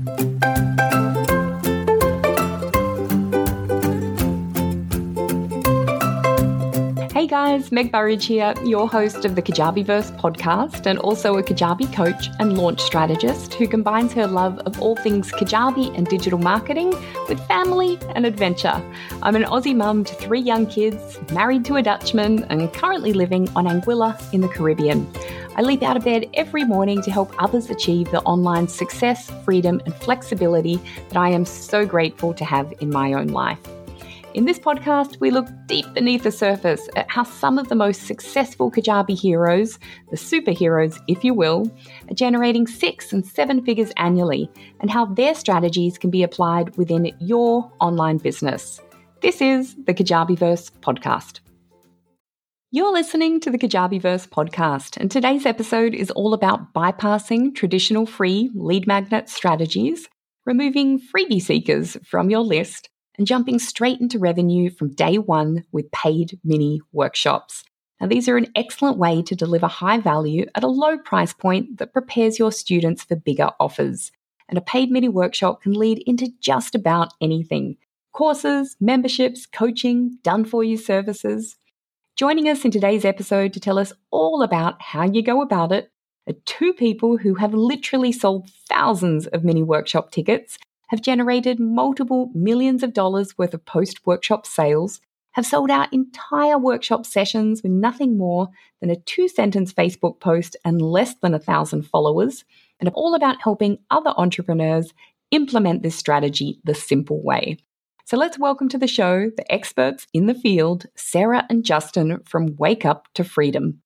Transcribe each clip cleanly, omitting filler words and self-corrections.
Hey guys, Meg Burridge here, your host of the Kajabiverse podcast and also a Kajabi coach and launch strategist who combines her love of all things Kajabi and digital marketing with family and adventure. I'm an Aussie mum to 3 young kids, married to a Dutchman and currently living on Anguilla in the Caribbean. I leap out of bed every morning to help others achieve the online success, freedom and flexibility that I am so grateful to have in my own life. In this podcast, we look deep beneath the surface at how some of the most successful Kajabi heroes, the superheroes if you will, are generating 6 and 7 figures annually and how their strategies can be applied within your online business. This is the Kajabiverse podcast. You're listening to the Kajabiverse podcast, and today's episode is all about bypassing traditional free lead magnet strategies, removing freebie seekers from your list, and jumping straight into revenue from day one with paid mini workshops. Now, these are an excellent way to deliver high value at a low price point that prepares your students for bigger offers. And a paid mini workshop can lead into just about anything: courses, memberships, coaching, done-for-you services. Joining us in today's episode to tell us all about how you go about it are 2 people who have literally sold thousands of mini workshop tickets, have generated multiple millions of dollars worth of post-workshop sales, have sold out entire workshop sessions with nothing more than a 2-sentence Facebook post and less than 1,000 followers, and are all about helping other entrepreneurs implement this strategy the simple way. So let's welcome to the show the experts in the field, Sarah and Justin from Wake Up to Freedom.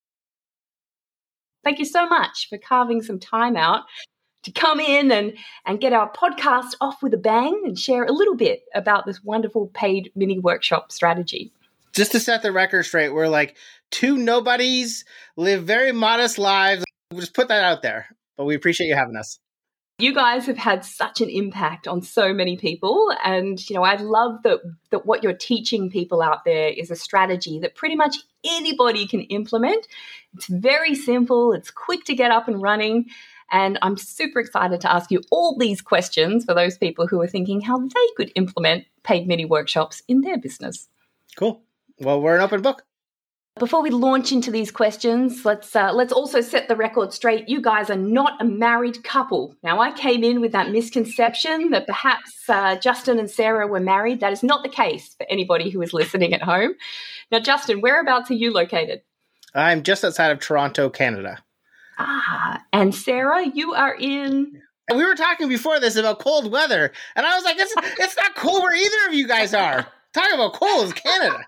Thank you so much for carving some time out to come in and get our podcast off with a bang and share a little bit about this wonderful paid mini workshop strategy. Just to set the record straight, we're like 2 nobodies, live very modest lives. We'll just put that out there. But we appreciate you having us. You guys have had such an impact on so many people. And, I love that what you're teaching people out there is a strategy that pretty much anybody can implement. It's very simple. It's quick to get up and running. And I'm super excited to ask you all these questions for those people who are thinking how they could implement paid mini workshops in their business. Cool. Well, we're an open book. Before we launch into these questions, let's also set the record straight. You guys are not a married couple. Now, I came in with that misconception that perhaps Justin and Sarah were married. That is not the case for anybody who is listening at home. Now, Justin, whereabouts are you located? I'm just outside of Toronto, Canada. And Sarah, you are in... We were talking before this about cold weather, and I was like, it's not cold where either of you guys are. Talking about cold is Canada.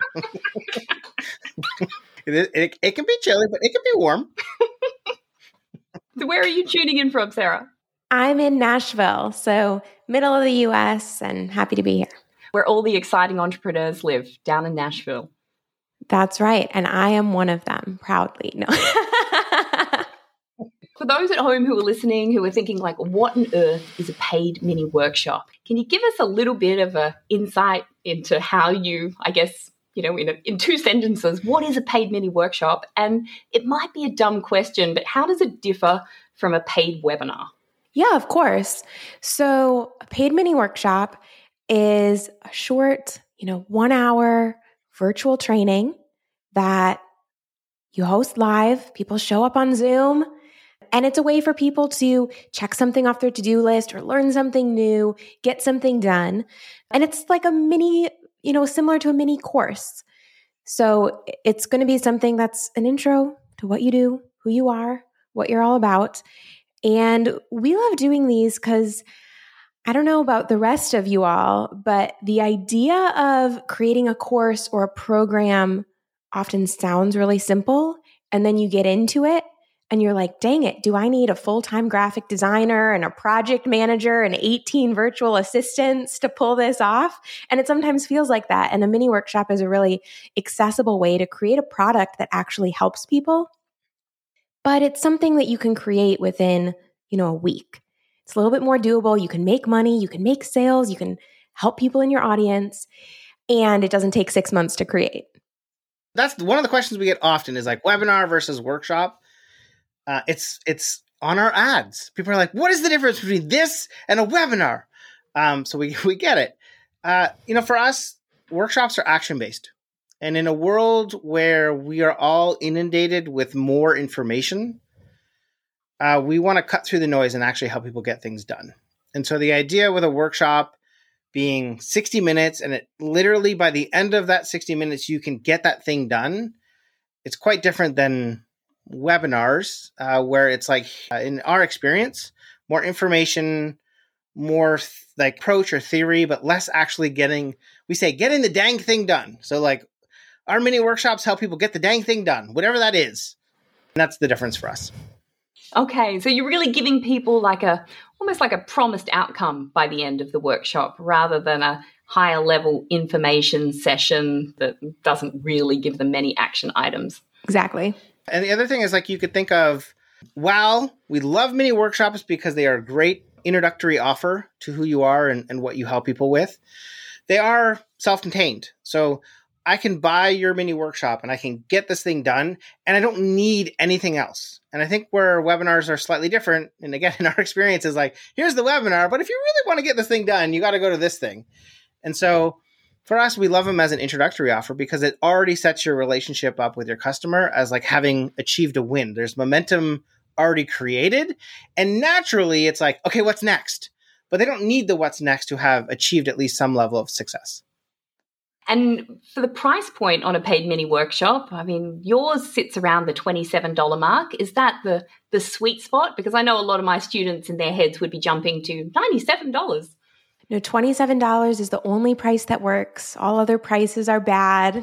It can be chilly, but it can be warm. So where are you tuning in from, Sarah? I'm in Nashville, so middle of the U.S., and happy to be here. Where all the exciting entrepreneurs live, down in Nashville. That's right, and I am one of them, proudly. No. For those at home who are listening, who are thinking like, what on earth is a paid mini workshop? Can you give us a little bit of an insight into how you, I guess, in 2 sentences, what is a paid mini workshop? And it might be a dumb question, but how does it differ from a paid webinar? Yeah, of course. So a paid mini workshop is a short, 1-hour virtual training that you host live. People show up on Zoom. And it's a way for people to check something off their to-do list or learn something new, get something done. And it's like a mini, similar to a mini course. So it's going to be something that's an intro to what you do, who you are, what you're all about. And we love doing these because I don't know about the rest of you all, but the idea of creating a course or a program often sounds really simple. And then you get into it and you're like, dang it, do I need a full-time graphic designer and a project manager and 18 virtual assistants to pull this off? And it sometimes feels like that. And a mini workshop is a really accessible way to create a product that actually helps people. But it's something that you can create within, a week. It's a little bit more doable. You can make money, you can make sales, you can help people in your audience, and it doesn't take 6 months to create. That's one of the questions we get often is like webinar versus workshop. It's on our ads. People are like, what is the difference between this and a webinar? So we get it. For us, workshops are action-based. And in a world where we are all inundated with more information, we want to cut through the noise and actually help people get things done. And so the idea with a workshop being 60 minutes, and it literally by the end of that 60 minutes, you can get that thing done. It's quite different than webinars, where it's like, in our experience, more information, more like approach or theory, but less actually getting the dang thing done. So like our mini workshops help people get the dang thing done, whatever that is. And that's the difference for us. Okay, so you're really giving people almost like a promised outcome by the end of the workshop, rather than a higher level information session that doesn't really give them many action items. Exactly. And the other thing is, like, you could think of, while we love mini workshops because they are a great introductory offer to who you are and what you help people with, they are self-contained. So I can buy your mini workshop and I can get this thing done, and I don't need anything else. And I think where webinars are slightly different, and again, in our experience, is like, here's the webinar, but if you really want to get this thing done, you got to go to this thing. And so for us, we love them as an introductory offer because it already sets your relationship up with your customer as like having achieved a win. There's momentum already created. And naturally, it's like, okay, what's next? But they don't need the what's next to have achieved at least some level of success. And for the price point on a paid mini workshop, I mean, yours sits around the $27 mark. Is that the sweet spot? Because I know a lot of my students in their heads would be jumping to $97. No, $27 is the only price that works. All other prices are bad.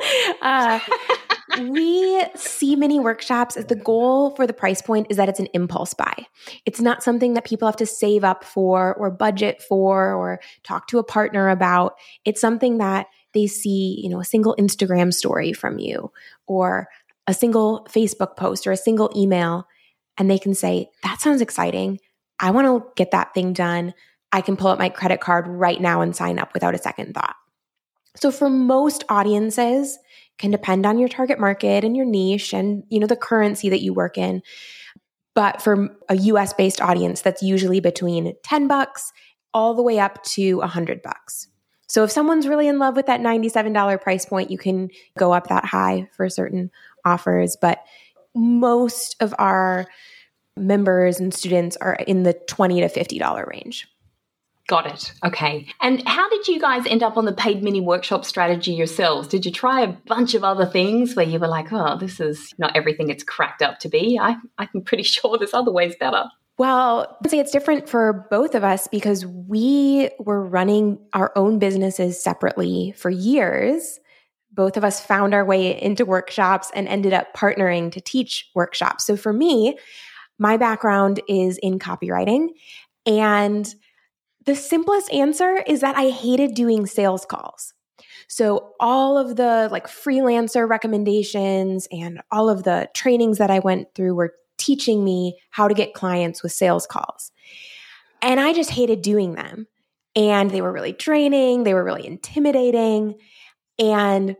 We see mini workshops as the goal for the price point is that it's an impulse buy. It's not something that people have to save up for or budget for or talk to a partner about. It's something that they see, a single Instagram story from you or a single Facebook post or a single email, and they can say, that sounds exciting. I want to get that thing done. I can pull up my credit card right now and sign up without a second thought. So for most audiences, can depend on your target market and your niche and, the currency that you work in. But for a US-based audience, that's usually between $10 all the way up to $100. So if someone's really in love with that $97 price point, you can go up that high for certain offers. But most of our members and students are in the $20 to $50 range. Got it. Okay. And how did you guys end up on the paid mini workshop strategy yourselves? Did you try a bunch of other things where you were like, oh, this is not everything it's cracked up to be? I'm pretty sure there's other ways better. Well, I'd say it's different for both of us because we were running our own businesses separately for years. Both of us found our way into workshops and ended up partnering to teach workshops. So for me, my background is in copywriting, and the simplest answer is that I hated doing sales calls. So all of the freelancer recommendations and all of the trainings that I went through were teaching me how to get clients with sales calls. And I just hated doing them. And they were really draining. They were really intimidating. And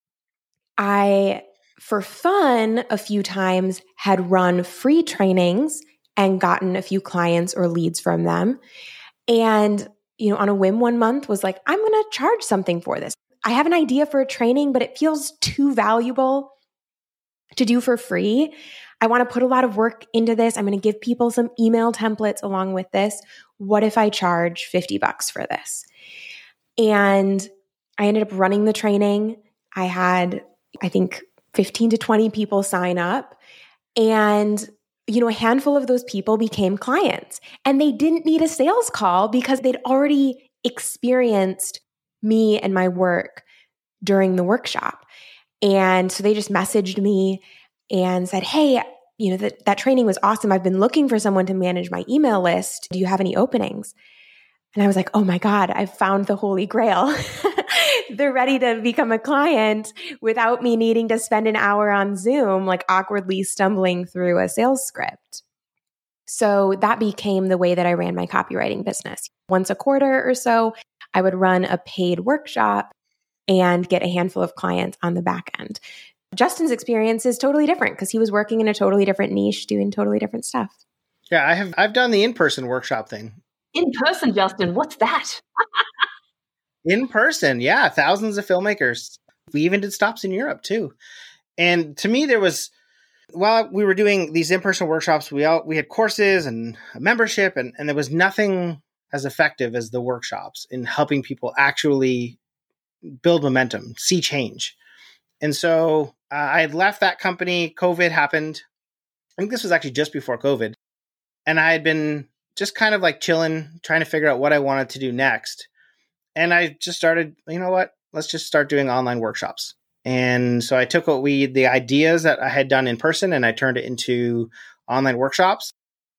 I, for fun, a few times had run free trainings and gotten a few clients or leads from them. And, on a whim one month was like, I'm going to charge something for this. I have an idea for a training, but it feels too valuable to do for free. I want to put a lot of work into this. I'm going to give people some email templates along with this. What if I charge $50 for this? And I ended up running the training. I had, I think, 15 to 20 people sign up. And a handful of those people became clients, and they didn't need a sales call because they'd already experienced me and my work during the workshop. And so they just messaged me and said, hey, that training was awesome. I've been looking for someone to manage my email list. Do you have any openings? And I was like, oh my God, I've found the Holy Grail. They're ready to become a client without me needing to spend an hour on Zoom, awkwardly stumbling through a sales script. So that became the way that I ran my copywriting business. Once a quarter or so, I would run a paid workshop and get a handful of clients on the back end. Justin's experience is totally different because he was working in a totally different niche, doing totally different stuff. Yeah, I've done the in-person workshop thing. In person, Justin, what's that? In person, yeah, thousands of filmmakers. We even did stops in Europe too. And to me, while we were doing these in-person workshops, we had courses and a membership, and there was nothing as effective as the workshops in helping people actually build momentum, see change. And so I had left that company. COVID happened. I think this was actually just before COVID. And I had been just kind of like chilling, trying to figure out what I wanted to do next. And I just started, you know what? Let's just start doing online workshops. And so I took the ideas that I had done in person and I turned it into online workshops.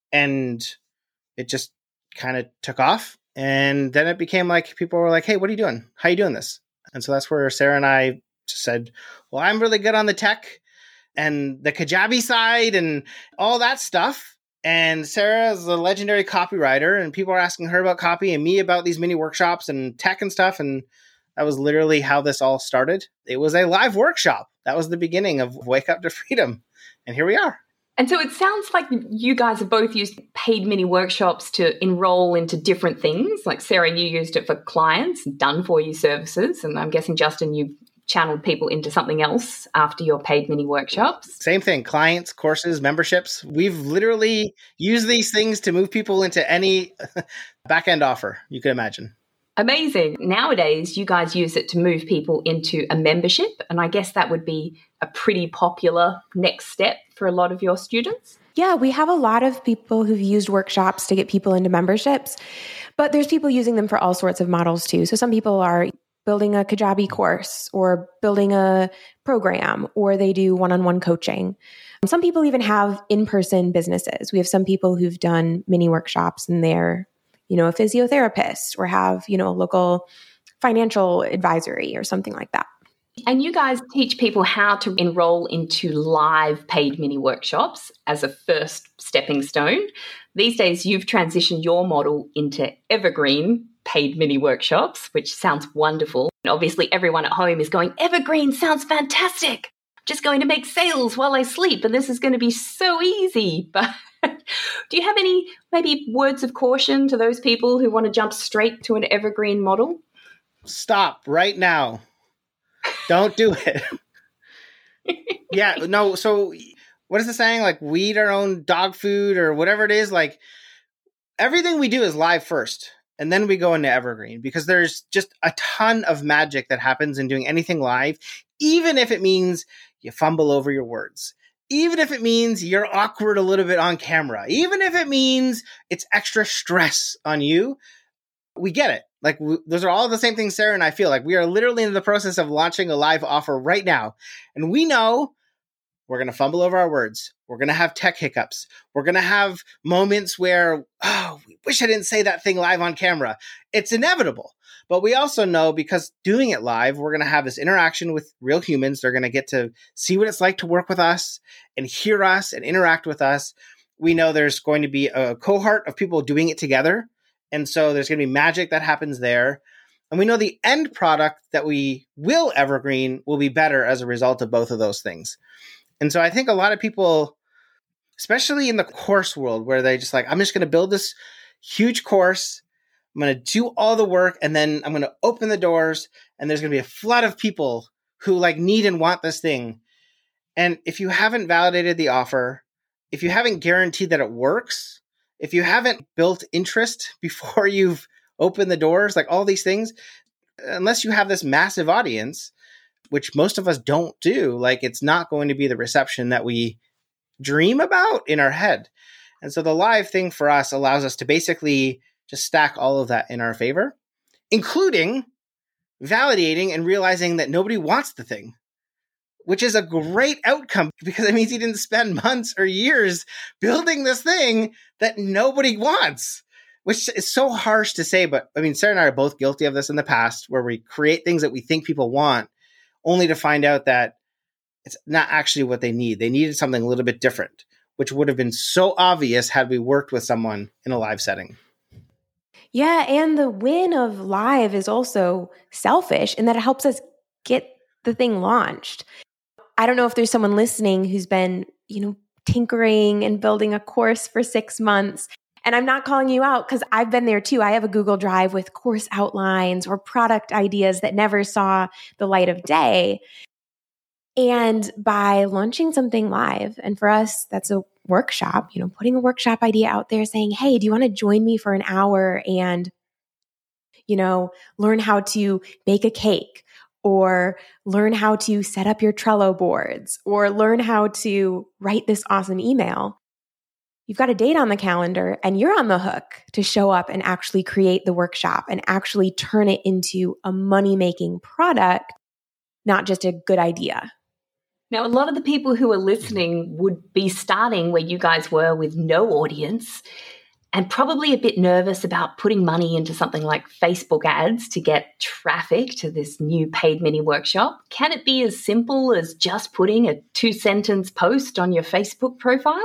And it just kind of took off. And then it became like people were like, hey, what are you doing? How are you doing this? And so that's where Sarah and I just said, well, I'm really good on the tech and the Kajabi side and all that stuff. And Sarah is a legendary copywriter, and people are asking her about copy and me about these mini workshops and tech and stuff. And that was literally how this all started. It was a live workshop. That was the beginning of Wake Up to Freedom. And here we are. And so it sounds like you guys have both used paid mini workshops to enroll into different things. Like Sarah, you used it for clients, done for you services. And I'm guessing, Justin, you channeled people into something else after your paid mini workshops. Same thing, clients, courses, memberships. We've literally used these things to move people into any back-end offer you could imagine. Amazing. Nowadays, you guys use it to move people into a membership. And I guess that would be a pretty popular next step for a lot of your students. Yeah, we have a lot of people who've used workshops to get people into memberships, but there's people using them for all sorts of models too. So some people are building a Kajabi course or building a program, or they do one-on-one coaching. Some people even have in-person businesses. We have some people who've done mini workshops and they're, a physiotherapist or have, a local financial advisory or something like that. And you guys teach people how to enroll into live paid mini workshops as a first stepping stone. These days, you've transitioned your model into evergreen paid mini workshops, which sounds wonderful. And obviously, everyone at home is going, evergreen sounds fantastic. I'm just going to make sales while I sleep, and this is going to be so easy. But do you have any maybe words of caution to those people who want to jump straight to an evergreen model? Stop right now. Don't do it. Yeah, no. So what is the saying? Like, we eat our own dog food or whatever it is. Like, everything we do is live first. And then we go into evergreen, because there's just a ton of magic that happens in doing anything live, even if it means you fumble over your words, even if it means you're awkward a little bit on camera, even if it means it's extra stress on you. We get it. Like, those are all the same things Sarah and I feel like. We are literally in the process of launching a live offer right now. And we know we're going to fumble over our words. We're going to have tech hiccups. We're going to have moments where, we wish I didn't say that thing live on camera. It's inevitable. But we also know, because doing it live, we're going to have this interaction with real humans. They're going to get to see what it's like to work with us and hear us and interact with us. We know there's going to be a cohort of people doing it together. And so there's going to be magic that happens there. And we know the end product that we will evergreen will be better as a result of both of those things. And so I think a lot of people, especially in the course world, where they just like, I'm just going to build this huge course. I'm going to do all the work, and then I'm going to open the doors, and there's going to be a flood of people who like need and want this thing. And if you haven't validated the offer, if you haven't guaranteed that it works, if you haven't built interest before you've opened the doors, like all these things, unless you have this massive audience, which most of us don't do, like, it's not going to be the reception that we dream about in our head. And so the live thing for us allows us to basically just stack all of that in our favor, including validating and realizing that nobody wants the thing, which is a great outcome, because it means you didn't spend months or years building this thing that nobody wants, which is so harsh to say. But I mean, Sarah and I are both guilty of this in the past, where we create things that we think people want, only to find out that it's not actually what they need. They needed something a little bit different, which would have been so obvious had we worked with someone in a live setting. Yeah, and the win of live is also selfish in that it helps us get the thing launched. I don't know if there's someone listening who's been, tinkering and building a course for 6 months. And I'm not calling you out because I've been there too. I have a Google Drive with course outlines or product ideas that never saw the light of day. And by launching something live, and for us, that's a workshop, putting a workshop idea out there saying, hey, do you want to join me for an hour and, learn how to bake a cake, or learn how to set up your Trello boards, or learn how to write this awesome email? You've got a date on the calendar and you're on the hook to show up and actually create the workshop and actually turn it into a money-making product, not just a good idea. Now, a lot of the people who are listening would be starting where you guys were with no audience and probably a bit nervous about putting money into something like Facebook ads to get traffic to this new paid mini workshop. Can it be as simple as just putting a 2-sentence post on your Facebook profile?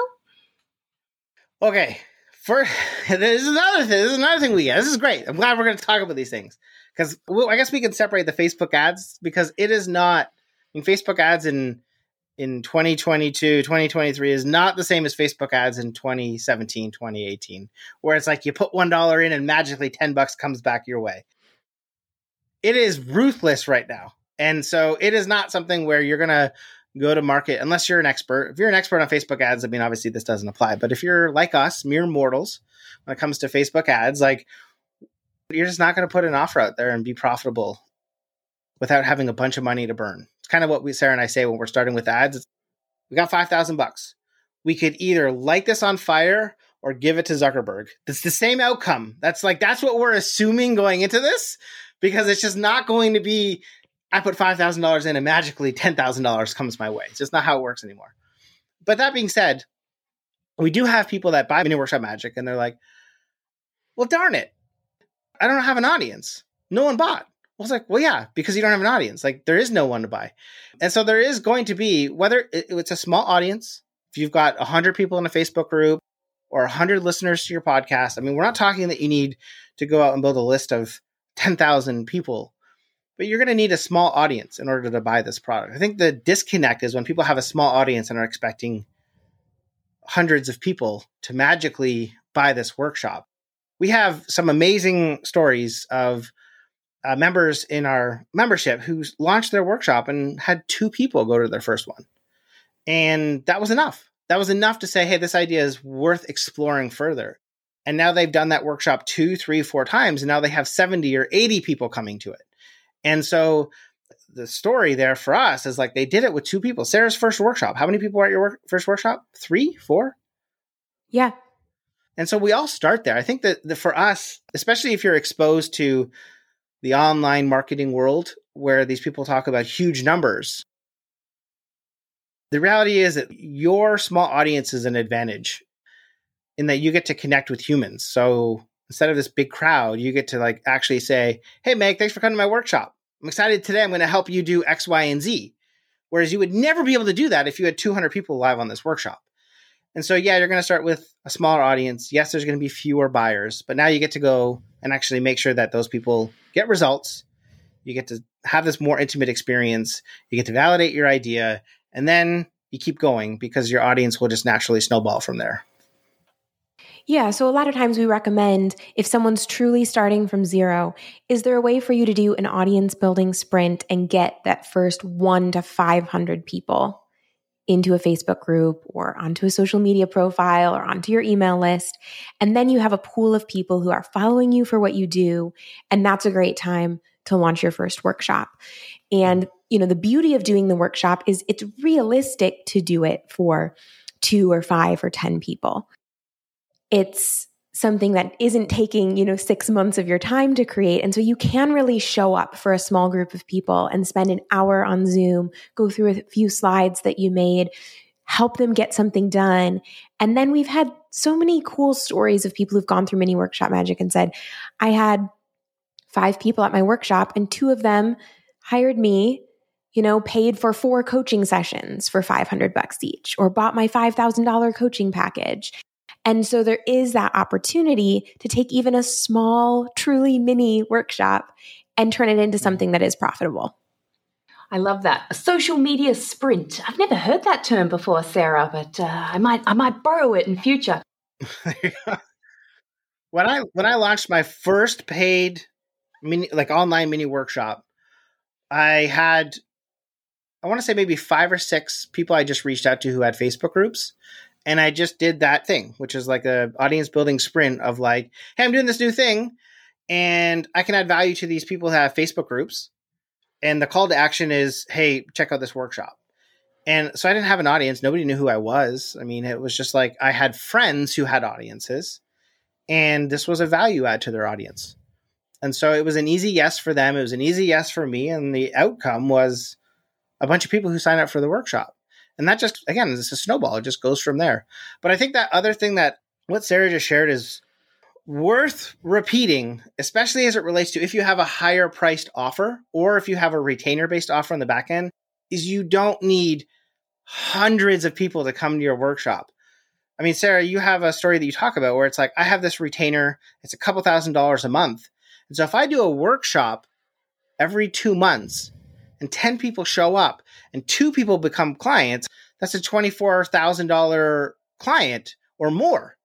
Okay, this is another thing we get. This is great. I'm glad we're going to talk about these things because I guess we can separate the Facebook ads because it is not. Facebook ads in 2022, 2023 is not the same as Facebook ads in 2017, 2018, where it's like you put $1 in and magically $10 comes back your way. It is ruthless right now. And so it is not something where you're going to go to market unless you're an expert. If you're an expert on Facebook ads, obviously this doesn't apply. But if you're like us, mere mortals, when it comes to Facebook ads, you're just not going to put an offer out there and be profitable without having a bunch of money to burn. It's kind of what Sarah and I say when we're starting with ads. We got $5,000. We could either light this on fire or give it to Zuckerberg. It's the same outcome. That's what we're assuming going into this, because it's just not going to be, I put $5,000 in and magically $10,000 comes my way. It's just not how it works anymore. But that being said, we do have people that buy Mini Workshop Magic and they're like, well, darn it, I don't have an audience. No one bought. Well, it's like, well, yeah, because you don't have an audience. There is no one to buy. And so there is going to be, whether it's a small audience, if you've got 100 people in a Facebook group or 100 listeners to your podcast, we're not talking that you need to go out and build a list of 10,000 people, but you're going to need a small audience in order to buy this product. I think the disconnect is when people have a small audience and are expecting hundreds of people to magically buy this workshop. We have some amazing stories of members in our membership who launched their workshop and had 2 people go to their first one. And that was enough. That was enough to say, hey, this idea is worth exploring further. And now they've done that workshop 2, 3, 4 times. And now they have 70 or 80 people coming to it. And so the story there for us is they did it with 2 people. Sarah's first workshop. How many people were at your first workshop? 3, 4? Yeah. And so we all start there. I think that for us, especially if you're exposed to the online marketing world where these people talk about huge numbers, the reality is that your small audience is an advantage in that you get to connect with humans. So instead of this big crowd, you get to actually say, hey, Meg, thanks for coming to my workshop. I'm excited today. I'm going to help you do X, Y, and Z. Whereas you would never be able to do that if you had 200 people live on this workshop. And so, yeah, you're going to start with a smaller audience. Yes, there's going to be fewer buyers, but now you get to go and actually make sure that those people get results. You get to have this more intimate experience. You get to validate your idea, and then you keep going because your audience will just naturally snowball from there. Yeah. So a lot of times we recommend, if someone's truly starting from zero, is there a way for you to do an audience building sprint and get that first 1 to 500 people into a Facebook group or onto a social media profile or onto your email list? And then you have a pool of people who are following you for what you do. And that's a great time to launch your first workshop. And, the beauty of doing the workshop is it's realistic to do it for 2 or 5 or 10 people. It's something that isn't taking, 6 months of your time to create. And so you can really show up for a small group of people and spend an hour on Zoom, go through a few slides that you made, help them get something done. And then we've had so many cool stories of people who've gone through Mini Workshop Magic and said, I had 5 people at my workshop and 2 of them hired me, paid for 4 coaching sessions for $500 each, or bought my $5,000 coaching package. And so there is that opportunity to take even a small, truly mini workshop and turn it into something that is profitable. I love that. A social media sprint. I've never heard that term before, Sarah, but I might borrow it in future. When I launched my first paid online mini workshop, I want to say maybe 5 or 6 people I just reached out to who had Facebook groups. And I just did that thing, which is like a audience building sprint of like, hey, I'm doing this new thing and I can add value to these people who have Facebook groups. And the call to action is, hey, check out this workshop. And so I didn't have an audience. Nobody knew who I was. I mean, it was just like I had friends who had audiences. And this was a value add to their audience. And so it was an easy yes for them. It was an easy yes for me. And the outcome was a bunch of people who signed up for the workshop. And that just, again, it's a snowball. It just goes from there. But I think that other thing that what Sarah just shared is worth repeating, especially as it relates to if you have a higher priced offer or if you have a retainer based offer on the back end, is you don't need hundreds of people to come to your workshop. I mean, Sarah, you have a story that you talk about where it's like, I have this retainer, it's a couple $1,000s a month. And so if I do a workshop every 2 months and 10 people show up and 2 people become clients, that's a $24,000 client or more.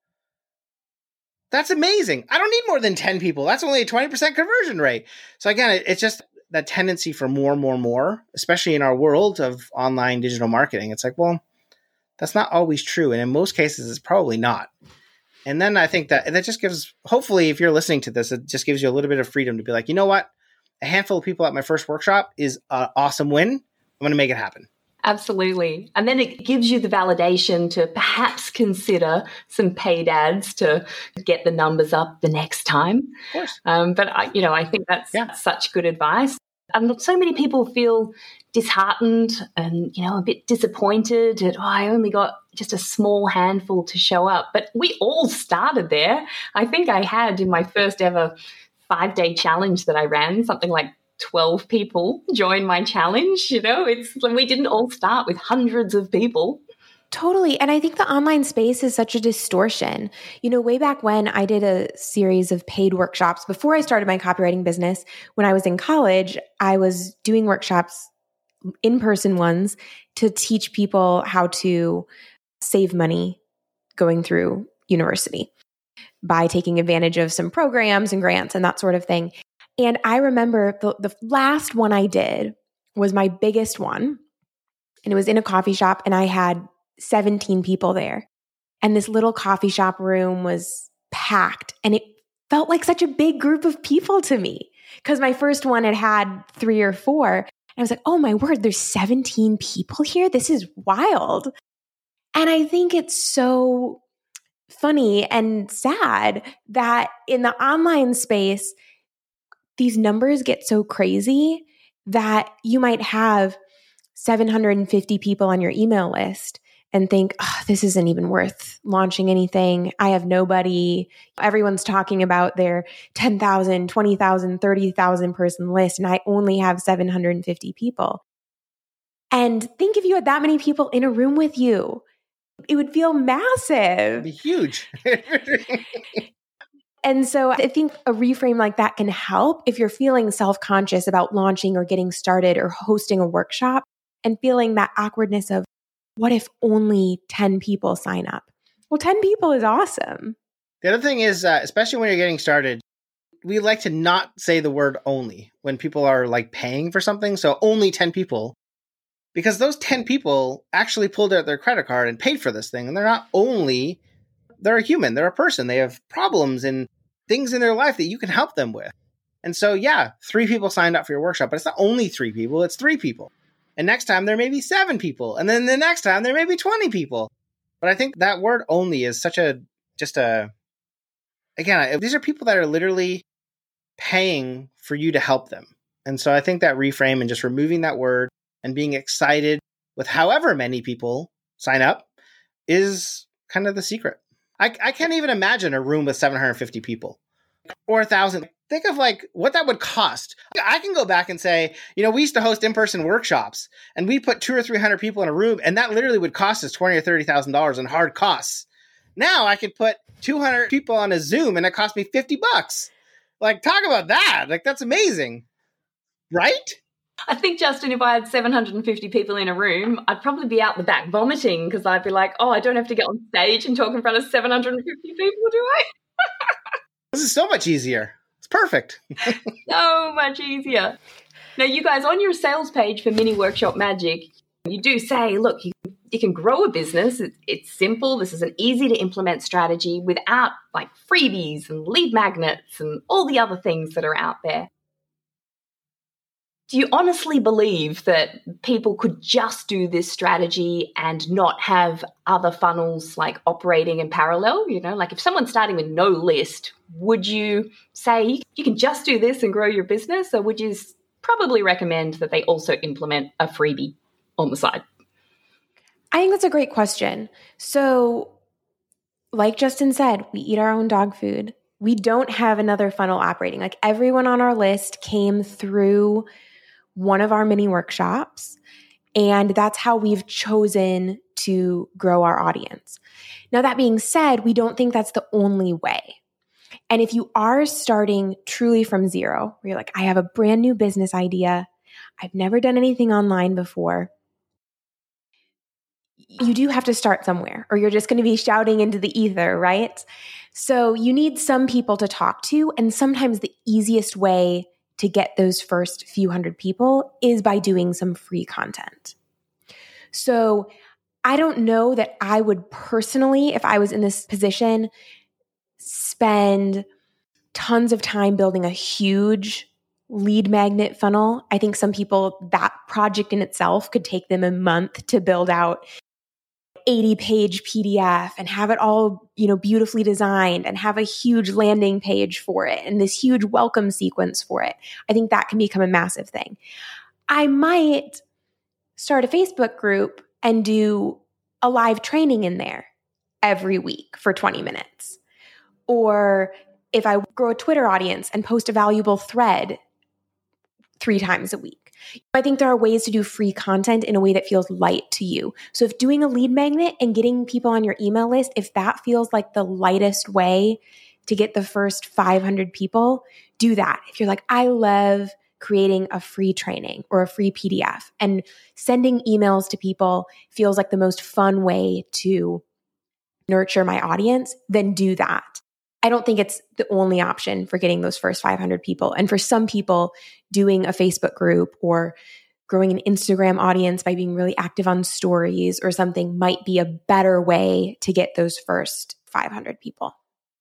That's amazing. I don't need more than 10 people. That's only a 20% conversion rate. So again, it's just that tendency for more, especially in our world of online digital marketing. It's like, well, that's not always true. And in most cases, it's probably not. And then I think that just gives, hopefully, if you're listening to this, it just gives you a little bit of freedom to be like, you know what? A handful of people at my first workshop is an awesome win. I'm going to make it happen. Absolutely. And then it gives you the validation to perhaps consider some paid ads to get the numbers up the next time. Of course. But I think that's such good advice. And so many people feel disheartened and, a bit disappointed at, I only got just a small handful to show up. But we all started there. I think I had in my first ever 5-day challenge that I ran, something like 12 people join my challenge. We didn't all start with hundreds of people. Totally. And I think the online space is such a distortion. Way back when I did a series of paid workshops before I started my copywriting business, when I was in college, I was doing workshops, in-person ones, to teach people how to save money going through university by taking advantage of some programs and grants and that sort of thing. And I remember the last one I did was my biggest one. And it was in a coffee shop and I had 17 people there. And this little coffee shop room was packed. And it felt like such a big group of people to me because my first one had 3 or 4. And I was like, oh my word, there's 17 people here. This is wild. And I think it's so funny and sad that in the online space, these numbers get so crazy that you might have 750 people on your email list and think, this isn't even worth launching anything. I have nobody. Everyone's talking about their 10,000, 20,000, 30,000 person list, and I only have 750 people. And think if you had that many people in a room with you, it would feel massive. It'd be huge. And so I think a reframe like that can help if you're feeling self-conscious about launching or getting started or hosting a workshop and feeling that awkwardness of, what if only 10 people sign up? Well, 10 people is awesome. The other thing is, especially when you're getting started, we like to not say the word only when people are like paying for something. So only 10 people, because those 10 people actually pulled out their credit card and paid for this thing. And they're a human, they're a person. They have problems and things in their life that you can help them with. And so, 3 people signed up for your workshop, but it's not only 3 people, it's 3 people. And next time there may be 7 people. And then the next time there may be 20 people. But I think that word only is such again, these are people that are literally paying for you to help them. And so I think that reframe and just removing that word and being excited with however many people sign up is kind of the secret. I can't even imagine a room with 750 people or 1,000. Think of like what that would cost. I can go back and say, we used to host in-person workshops and we put 200 or 300 people in a room and that literally would cost us $20,000 or $30,000 in hard costs. Now I could put 200 people on a Zoom and it cost me $50. Like, talk about that. Like, that's amazing. Right? I think, Justin, if I had 750 people in a room, I'd probably be out the back vomiting because I'd be like, oh, I don't have to get on stage and talk in front of 750 people, do I? This is so much easier. It's perfect. So much easier. Now, you guys, on your sales page for Mini Workshop Magic, you do say, look, you can grow a business. It's simple. This is an easy to implement strategy without like freebies and lead magnets and all the other things that are out there. Do you honestly believe that people could just do this strategy and not have other funnels like operating in parallel? You know, like if someone's starting with no list, would you say you can just do this and grow your business? Or would you probably recommend that they also implement a freebie on the side? I think that's a great question. So, like Justin said, we eat our own dog food. We don't have another funnel operating. Like everyone on our list came through one of our mini workshops, and that's how we've chosen to grow our audience. Now, that being said, we don't think that's the only way. And if you are starting truly from zero, where you're like, I have a brand new business idea, I've never done anything online before, you do have to start somewhere, or you're just going to be shouting into the ether, right? So you need some people to talk to, and sometimes the easiest way to get those first few hundred people is by doing some free content. So I don't know that I would personally, if I was in this position, spend tons of time building a huge lead magnet funnel. I think some people, that project in itself could take them a month to build out 80-page PDF and have it all, beautifully designed and have a huge landing page for it and this huge welcome sequence for it. I think that can become a massive thing. I might start a Facebook group and do a live training in there every week for 20 minutes. Or if I grow a Twitter audience and post a valuable thread 3 times a week. I think there are ways to do free content in a way that feels light to you. So if doing a lead magnet and getting people on your email list, if that feels like the lightest way to get the first 500 people, do that. If you're like, I love creating a free training or a free PDF, and sending emails to people feels like the most fun way to nurture my audience, then do that. I don't think it's the only option for getting those first 500 people. And for some people, doing a Facebook group or growing an Instagram audience by being really active on stories or something might be a better way to get those first 500 people.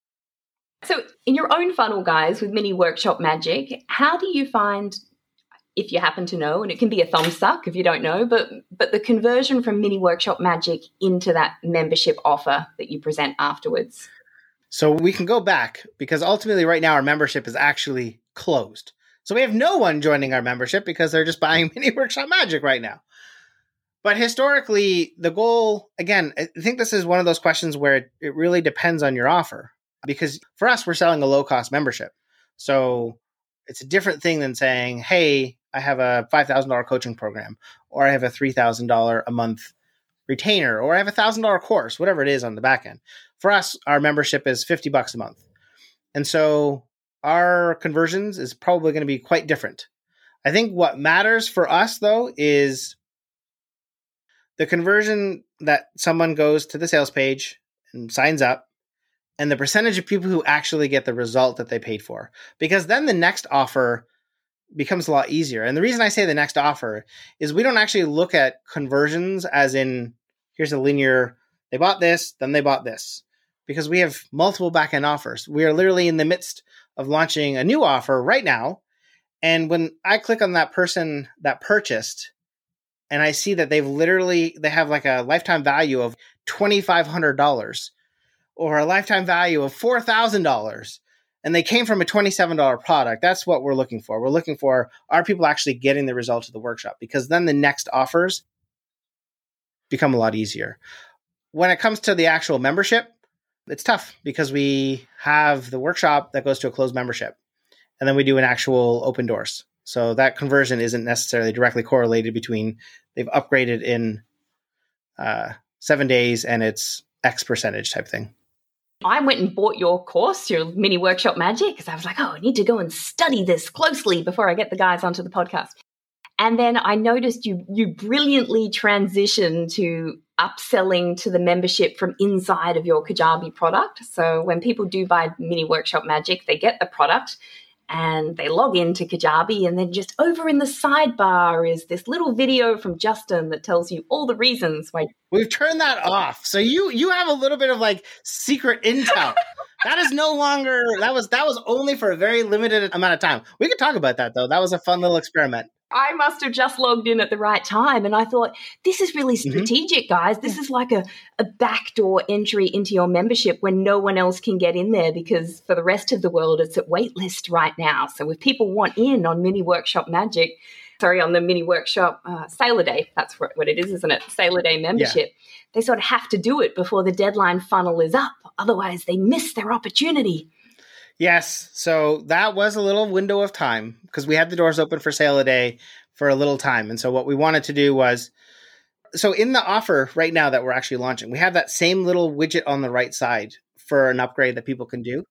So in your own funnel, guys, with Mini Workshop Magic, how do you find, if you happen to know, and it can be a thumbs suck if you don't know, but the conversion from Mini Workshop Magic into that membership offer that you present afterwards? So we can go back because ultimately right now our membership is actually closed. So we have no one joining our membership because they're just buying Mini Workshop Magic right now. But historically, the goal, again, I think this is one of those questions where it really depends on your offer. Because for us, we're selling a low-cost membership. So it's a different thing than saying, hey, I have a $5,000 coaching program, or I have a $3,000 a month retainer, or I have a $1,000 course, whatever it is on the back end. For us, our membership is $50 a month. And so our conversions is probably going to be quite different. I think what matters for us, though, is the conversion that someone goes to the sales page and signs up, and the percentage of people who actually get the result that they paid for. Because then the next offer becomes a lot easier. And the reason I say the next offer is we don't actually look at conversions as in, here's a linear, they bought this, then they bought this. Because we have multiple back-end offers. We are literally in the midst of launching a new offer right now. And when I click on that person that purchased, and I see that they have like a lifetime value of $2,500 or a lifetime value of $4,000, and they came from a $27 product, that's what we're looking for. We're looking for, are people actually getting the results of the workshop? Because then the next offers become a lot easier. When it comes to the actual membership, it's tough because we have the workshop that goes to a closed membership, and then we do an actual open doors. So that conversion isn't necessarily directly correlated between they've upgraded in 7 days and it's X percentage type thing. I went and bought your course, your Mini Workshop Magic, because I was like, I need to go and study this closely before I get the guys onto the podcast. And then I noticed you brilliantly transitioned to upselling to the membership from inside of your Kajabi product. So when people do buy Mini Workshop Magic, they get the product and they log into Kajabi, and then just over in the sidebar is this little video from Justin that tells you all the reasons why. We've turned that off. So you have a little bit of like secret intel. That is no longer, that was only for a very limited amount of time. We could talk about that though. That was a fun little experiment. I must have just logged in at the right time. And I thought, this is really strategic, guys. This is like a backdoor entry into your membership when no one else can get in there, because for the rest of the world, it's at waitlist right now. So if people want in on Mini Workshop Magic, on the Mini Workshop Sailor Day, that's what it is, isn't it? Sailor Day membership. Yeah. They sort of have to do it before the deadline funnel is up. Otherwise, they miss their opportunity. Yes. So that was a little window of time because we had the doors open for Sailor Day for a little time. And so what we wanted to do was, so in the offer right now that we're actually launching, we have that same little widget on the right side for an upgrade that people can do.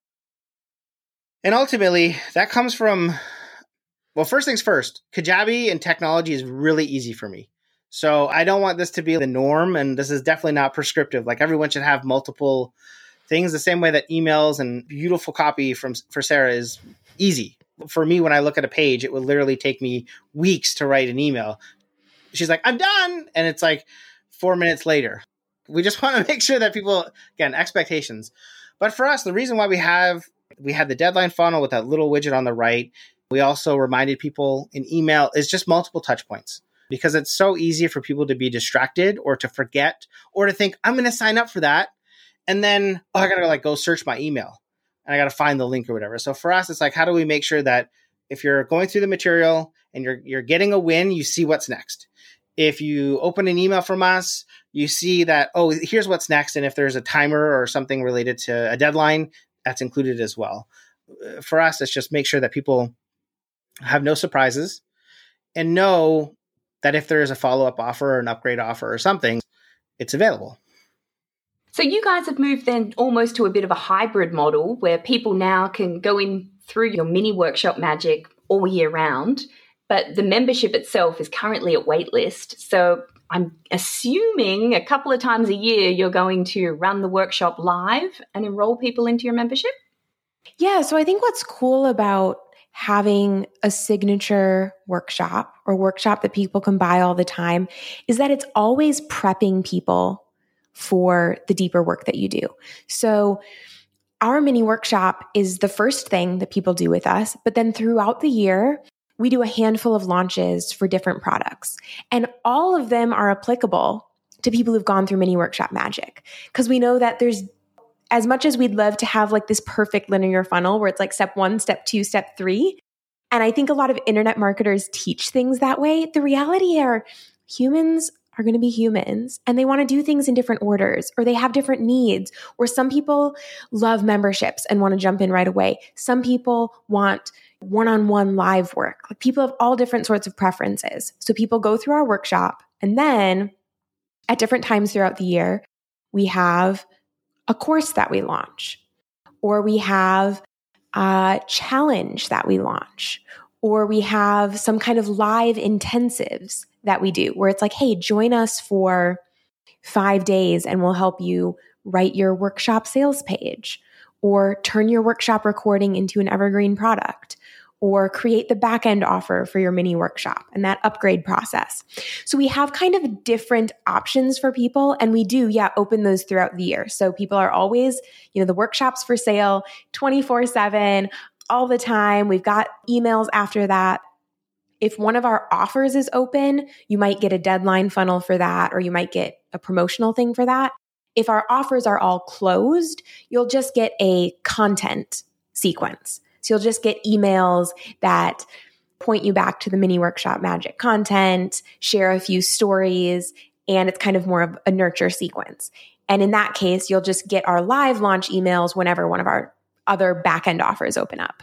And ultimately, that comes from, well, first things first, Kajabi and technology is really easy for me. So I don't want this to be the norm, and this is definitely not prescriptive. Like everyone should have multiple things the same way that emails and beautiful copy for Sarah is easy. For me, when I look at a page, it would literally take me weeks to write an email. She's like, I'm done. And it's like 4 minutes later. We just want to make sure that people, again, expectations. But for us, the reason why we had the deadline funnel with that little widget on the right, we also reminded people in email is just multiple touch points, because it's so easy for people to be distracted or to forget or to think, I'm going to sign up for that. And then, I got to go search my email and I got to find the link or whatever. So for us, it's like, how do we make sure that if you're going through the material and you're getting a win, you see what's next. If you open an email from us, you see that, here's what's next. And if there's a timer or something related to a deadline, that's included as well. For us, it's just make sure that people have no surprises and know that if there is a follow-up offer or an upgrade offer or something, it's available. So you guys have moved then almost to a bit of a hybrid model where people now can go in through your Mini Workshop Magic all year round, but the membership itself is currently at waitlist. So I'm assuming a couple of times a year you're going to run the workshop live and enroll people into your membership? Yeah, so I think what's cool about having a signature workshop or workshop that people can buy all the time is that it's always prepping people for the deeper work that you do. So our mini workshop is the first thing that people do with us, but then throughout the year, we do a handful of launches for different products. And all of them are applicable to people who've gone through Mini Workshop Magic, because we know that there's, as much as we'd love to have this perfect linear funnel where it's step 1, step 2, step 3. And I think a lot of internet marketers teach things that way. The reality are humans are going to be humans and they want to do things in different orders, or they have different needs, or some people love memberships and want to jump in right away. Some people want one-on-one live work. People have all different sorts of preferences. So people go through our workshop, and then at different times throughout the year, we have a course that we launch, or we have a challenge that we launch, or we have some kind of live intensives that we do where it's hey, join us for 5 days and we'll help you write your workshop sales page, or turn your workshop recording into an evergreen product, or create the back-end offer for your mini workshop and that upgrade process. So we have kind of different options for people, and we do, open those throughout the year. So people are always, the workshop's for sale 24/7, all the time. We've got emails after that. If one of our offers is open, you might get a deadline funnel for that, or you might get a promotional thing for that. If our offers are all closed, you'll just get a content sequence. So you'll just get emails that point you back to the Mini Workshop Magic content, share a few stories, and it's kind of more of a nurture sequence. And in that case, you'll just get our live launch emails whenever one of our other back-end offers open up.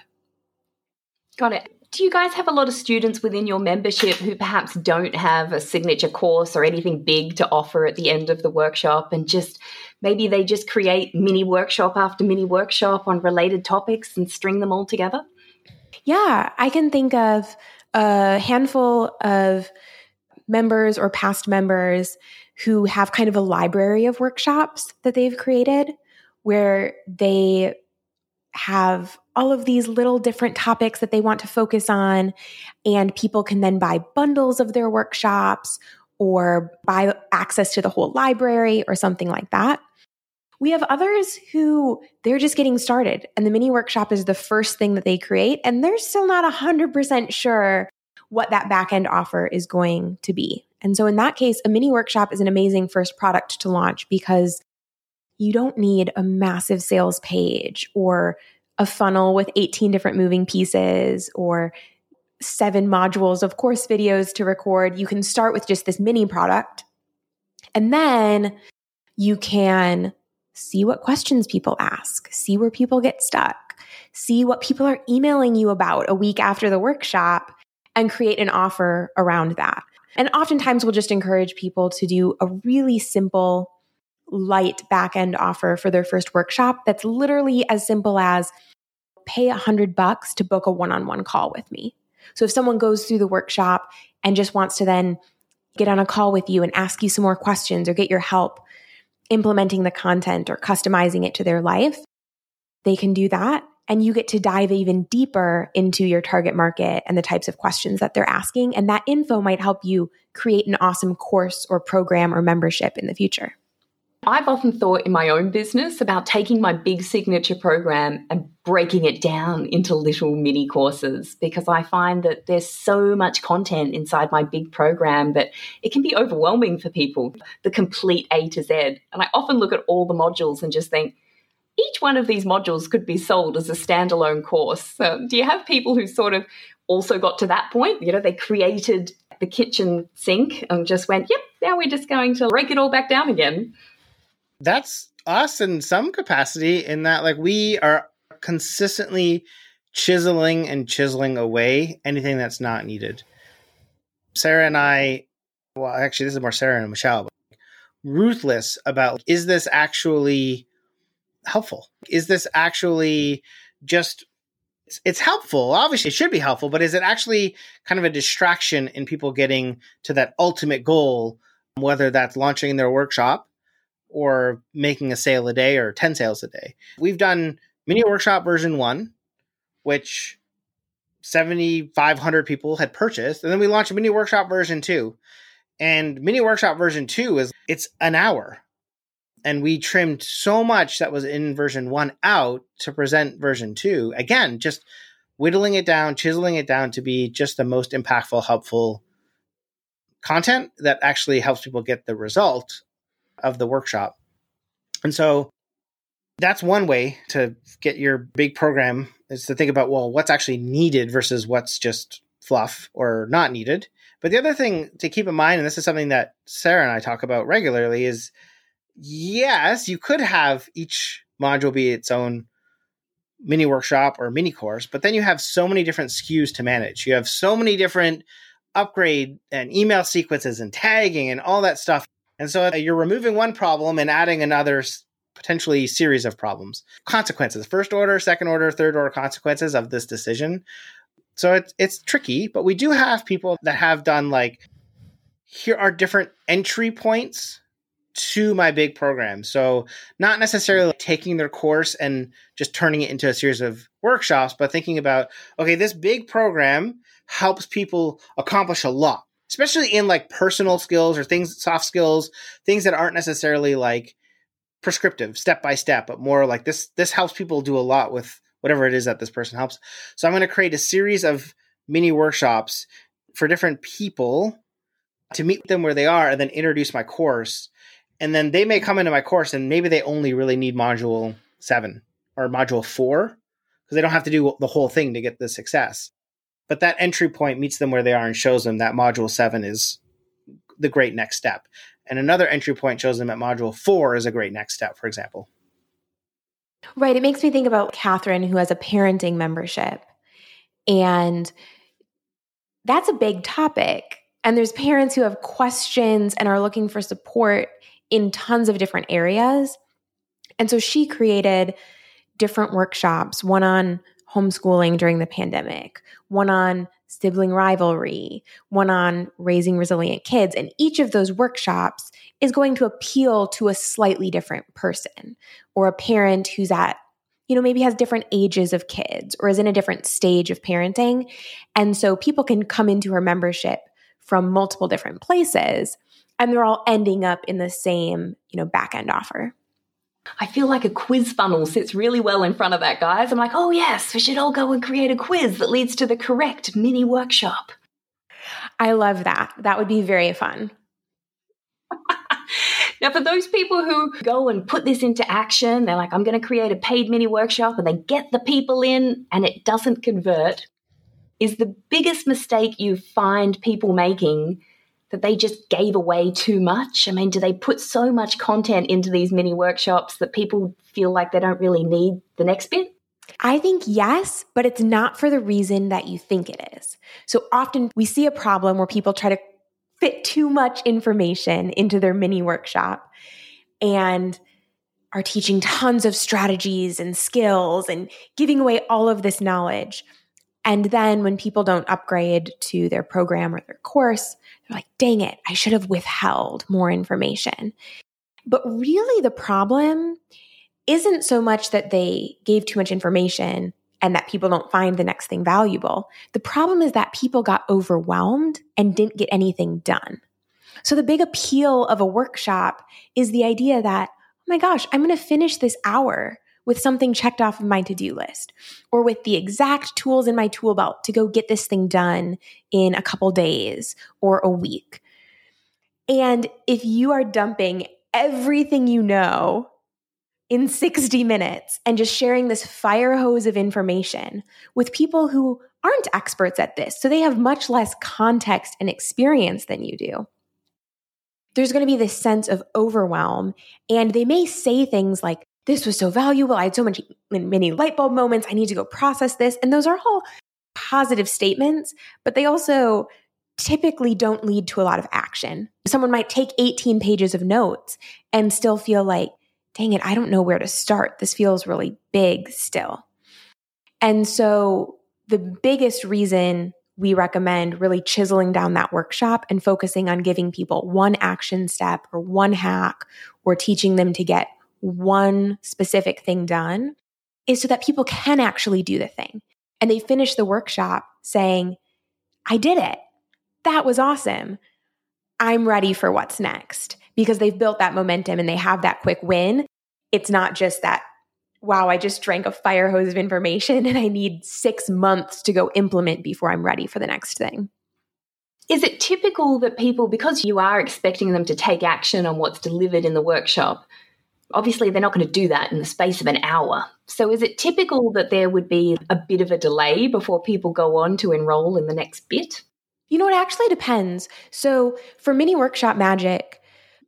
Got it. Do you guys have a lot of students within your membership who perhaps don't have a signature course or anything big to offer at the end of the workshop, and maybe they just create mini workshop after mini workshop on related topics and string them all together? Yeah, I can think of a handful of members or past members who have kind of a library of workshops that they've created where they have all of these little different topics that they want to focus on, and people can then buy bundles of their workshops or buy access to the whole library or something like that. We have others who they're just getting started and the mini workshop is the first thing that they create, and they're still not 100% sure what that back-end offer is going to be. And so in that case, a mini workshop is an amazing first product to launch because you don't need a massive sales page or a funnel with 18 different moving pieces or 7 modules of course videos to record. You can start with just this mini product, and then you can see what questions people ask, see where people get stuck, see what people are emailing you about a week after the workshop, and create an offer around that. And oftentimes we'll just encourage people to do a really simple, light back-end offer for their first workshop that's literally as simple as pay $100 to book a one-on-one call with me. So if someone goes through the workshop and just wants to then get on a call with you and ask you some more questions or get your help implementing the content or customizing it to their life, they can do that. And you get to dive even deeper into your target market and the types of questions that they're asking. And that info might help you create an awesome course or program or membership in the future. I've often thought in my own business about taking my big signature program and breaking it down into little mini courses, because I find that there's so much content inside my big program that it can be overwhelming for people, the complete A to Z. And I often look at all the modules and just think, each one of these modules could be sold as a standalone course. So do you have people who sort of also got to that point? You know, they created the kitchen sink and just went, yep, now we're just going to break it all back down again. That's us in some capacity, in that like we are consistently chiseling away anything that's not needed. Sarah and I, well, actually this is more Sarah and Michelle, but ruthless about, is this actually helpful? Is this actually just, it's helpful. Obviously it should be helpful, but is it actually kind of a distraction in people getting to that ultimate goal, whether that's launching their workshop or making a sale a day or 10 sales a day? We've done mini workshop version 1, which 7,500 people had purchased. And then we launched mini workshop version 2. And mini workshop version 2 it's an hour. And we trimmed so much that was in version 1 out to present version 2. Again, just whittling it down, chiseling it down to be just the most impactful, helpful content that actually helps people get the result of the workshop. And so that's one way to get your big program, is to think about, well, what's actually needed versus what's just fluff or not needed. But the other thing to keep in mind, and this is something that Sarah and I talk about regularly, is yes, you could have each module be its own mini workshop or mini course, but then you have so many different SKUs to manage. You have so many different upgrade and email sequences and tagging and all that stuff. And so you're removing one problem and adding another potentially series of problems. Consequences, first order, second order, third order consequences of this decision. So it's tricky, but we do have people that have done like, here are different entry points to my big program. So not necessarily taking their course and just turning it into a series of workshops, but thinking about, okay, this big program helps people accomplish a lot, especially in like personal skills or things, soft skills, things that aren't necessarily like prescriptive, step by step, but more like this helps people do a lot with whatever it is that this person helps. So I'm going to create a series of mini workshops for different people to meet them where they are and then introduce my course. And then they may come into my course and maybe they only really need module 7 or module 4 because they don't have to do the whole thing to get the success. But that entry point meets them where they are and shows them that module 7 is the great next step. And another entry point shows them that module 4 is a great next step, for example. Right. It makes me think about Catherine, who has a parenting membership. And that's a big topic. And there's parents who have questions and are looking for support in tons of different areas. And so she created different workshops, one on homeschooling during the pandemic, one on sibling rivalry, one on raising resilient kids. And each of those workshops is going to appeal to a slightly different person or a parent who's at, maybe has different ages of kids or is in a different stage of parenting. And so people can come into her membership from multiple different places, and they're all ending up in the same, back end offer. I feel like a quiz funnel sits really well in front of that, guys. I'm like, oh yes, we should all go and create a quiz that leads to the correct mini workshop. I love that. That would be very fun. Now, for those people who go and put this into action, they're like, I'm going to create a paid mini workshop, and they get the people in and it doesn't convert. Is the biggest mistake you find people making that they just gave away too much? I mean, do they put so much content into these mini workshops that people feel like they don't really need the next bit? I think yes, but it's not for the reason that you think it is. So often we see a problem where people try to fit too much information into their mini workshop and are teaching tons of strategies and skills and giving away all of this knowledge. And then when people don't upgrade to their program or their course, they're like, dang it, I should have withheld more information. But really the problem isn't so much that they gave too much information and that people don't find the next thing valuable. The problem is that people got overwhelmed and didn't get anything done. So the big appeal of a workshop is the idea that, oh my gosh, I'm going to finish this hour with something checked off of my to-do list, or with the exact tools in my tool belt to go get this thing done in a couple days or a week. And if you are dumping everything you know in 60 minutes and just sharing this fire hose of information with people who aren't experts at this, so they have much less context and experience than you do, there's going to be this sense of overwhelm. And they may say things like, this was so valuable, I had so many light bulb moments, I need to go process this. And those are all positive statements, but they also typically don't lead to a lot of action. Someone might take 18 pages of notes and still feel like, dang it, I don't know where to start. This feels really big still. And so the biggest reason we recommend really chiseling down that workshop and focusing on giving people one action step or one hack or teaching them to get one specific thing done is so that people can actually do the thing. And they finish the workshop saying, I did it. That was awesome. I'm ready for what's next, because they've built that momentum and they have that quick win. It's not just that, wow, I just drank a fire hose of information and I need 6 months to go implement before I'm ready for the next thing. Is it typical that people, because you are expecting them to take action on what's delivered in the workshop, obviously they're not going to do that in the space of an hour. So is it typical that there would be a bit of a delay before people go on to enroll in the next bit? It actually depends. So for Mini Workshop Magic,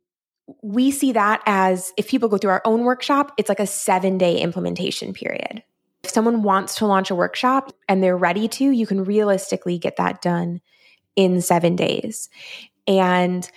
we see that as, if people go through our own workshop, it's like a 7-day implementation period. If someone wants to launch a workshop and they're ready to, you can realistically get that done in 7 days. And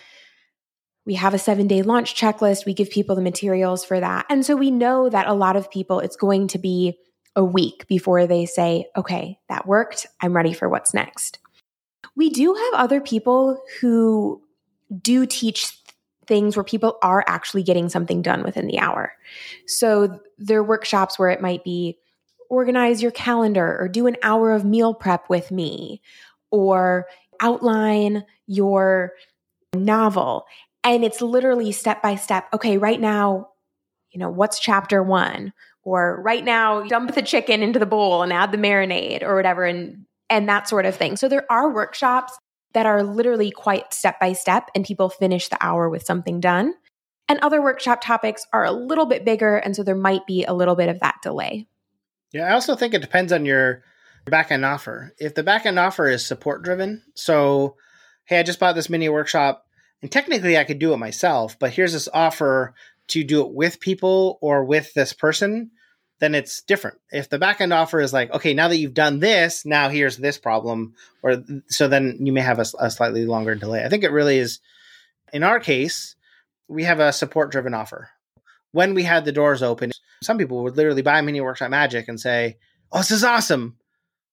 we have a 7-day launch checklist. We give people the materials for that. And so we know that a lot of people, it's going to be a week before they say, okay, that worked. I'm ready for what's next. We do have other people who do teach things where people are actually getting something done within the hour. So there are workshops where it might be organize your calendar or do an hour of meal prep with me or outline your novel. And it's literally step by step. Okay, right now, what's chapter 1? Or right now, dump the chicken into the bowl and add the marinade or whatever, and that sort of thing. So there are workshops that are literally quite step by step and people finish the hour with something done. And other workshop topics are a little bit bigger. And so there might be a little bit of that delay. Yeah, I also think it depends on your back-end offer. If the back-end offer is support-driven, so, hey, I just bought this mini workshop, and technically I could do it myself, but here's this offer to do it with people or with this person, then it's different. If the back-end offer is like, okay, now that you've done this, now here's this problem, so then you may have a slightly longer delay. I think it really is, in our case, we have a support-driven offer. When we had the doors open, some people would literally buy Mini Workshop Magic and say, oh, this is awesome.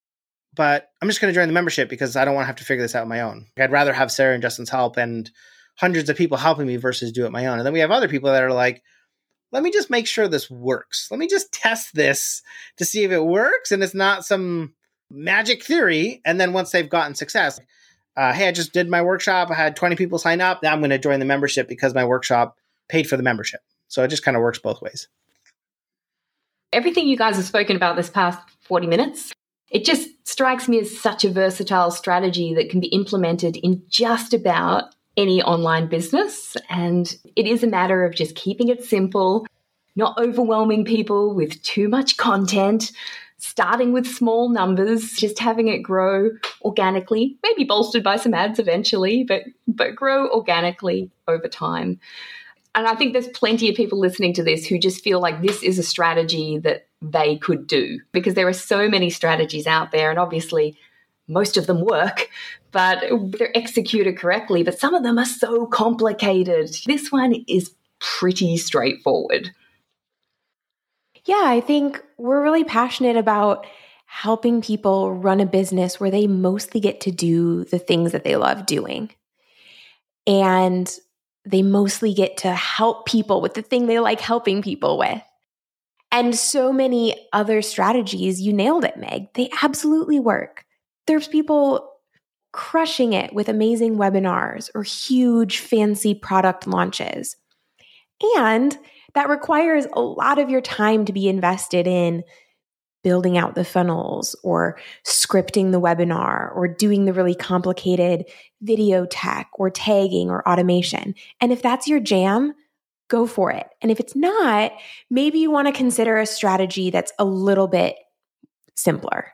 but I'm just going to join the membership because I don't want to have to figure this out on my own. I'd rather have Sarah and Justin's help and hundreds of people helping me versus do it my own. And then we have other people that are like, let me just make sure this works. Let me just test this to see if it works and it's not some magic theory. And then once they've gotten success, hey, I just did my workshop. I had 20 people sign up. Now I'm going to join the membership because my workshop paid for the membership. So it just kind of works both ways. Everything you guys have spoken about this past 40 minutes, it just strikes me as such a versatile strategy that can be implemented in just about any online business. And it is a matter of just keeping it simple, not overwhelming people with too much content, starting with small numbers, just having it grow organically, maybe bolstered by some ads eventually, but grow organically over time. And I think there's plenty of people listening to this who just feel like this is a strategy that they could do, because there are so many strategies out there, and obviously most of them work, but they're executed correctly. But some of them are so complicated. This one is pretty straightforward. Yeah, I think we're really passionate about helping people run a business where they mostly get to do the things that they love doing. And they mostly get to help people with the thing they like helping people with. And so many other strategies, you nailed it, Meg. They absolutely work. There's people crushing it with amazing webinars or huge fancy product launches. And that requires a lot of your time to be invested in building out the funnels or scripting the webinar or doing the really complicated video tech or tagging or automation. And if that's your jam, go for it. And if it's not, maybe you want to consider a strategy that's a little bit simpler.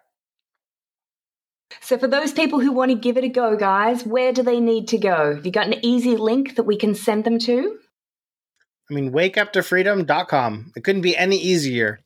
So for those people who want to give it a go, guys, where do they need to go? Have you got an easy link that we can send them to? I mean, wakeuptofreedom.com. It couldn't be any easier.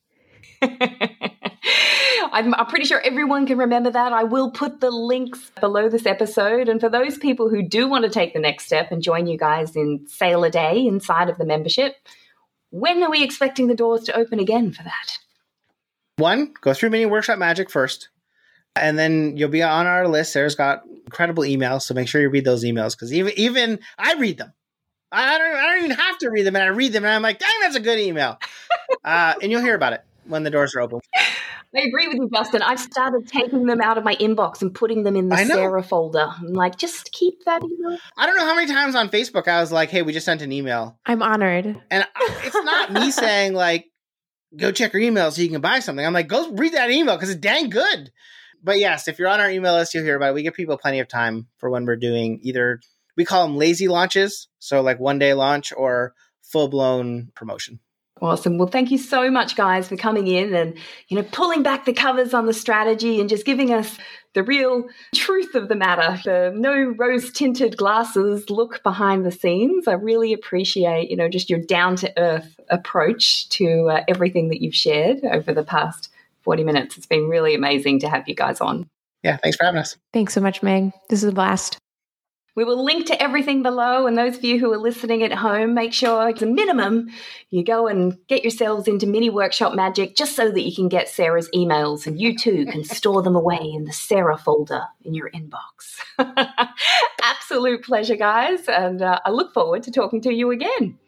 I'm pretty sure everyone can remember that. I will put the links below this episode. And for those people who do want to take the next step and join you guys in Sale a Day inside of the membership, when are we expecting the doors to open again for that? 1, go through Mini Workshop Magic first, and then you'll be on our list. Sarah's got incredible emails, so make sure you read those emails, because even I read them. I don't even have to read them, and I read them, and I'm like, dang, that's a good email. And you'll hear about it when the doors are open. I agree with you, Justin. I've started taking them out of my inbox and putting them in the Sarah folder. I'm like, just keep that email. I don't know how many times on Facebook I was like, hey, we just sent an email. I'm honored. And it's not me saying, like, go check your email so you can buy something. I'm like, go read that email because it's dang good. But yes, if you're on our email list, you'll hear about it. We give people plenty of time for when we're doing either, we call them lazy launches, so like one-day launch, or full-blown promotion. Awesome. Well, thank you so much, guys, for coming in and, pulling back the covers on the strategy and just giving us the real truth of the matter, the no rose-tinted glasses look behind the scenes. I really appreciate, just your down-to-earth approach to everything that you've shared over the past 40 minutes. It's been really amazing to have you guys on. Yeah, thanks for having us. Thanks so much, Meg. This is a blast. We will link to everything below, and those of you who are listening at home, make sure, as a minimum, you go and get yourselves into Mini Workshop Magic just so that you can get Sarah's emails, and you too can store them away in the Sarah folder in your inbox. Absolute pleasure, guys, and I look forward to talking to you again.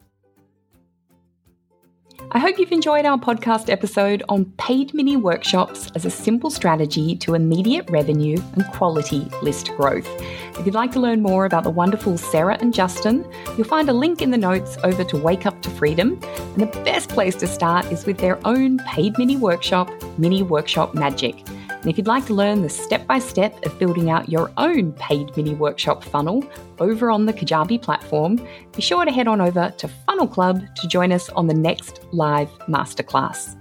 I hope you've enjoyed our podcast episode on paid mini workshops as a simple strategy to immediate revenue and quality list growth. If you'd like to learn more about the wonderful Sarah and Justin, you'll find a link in the notes over to Wake Up to Freedom. And the best place to start is with their own paid mini workshop, Mini Workshop Magic. And if you'd like to learn the step-by-step of building out your own paid mini workshop funnel over on the Kajabi platform, be sure to head on over to Funnel Club to join us on the next live masterclass.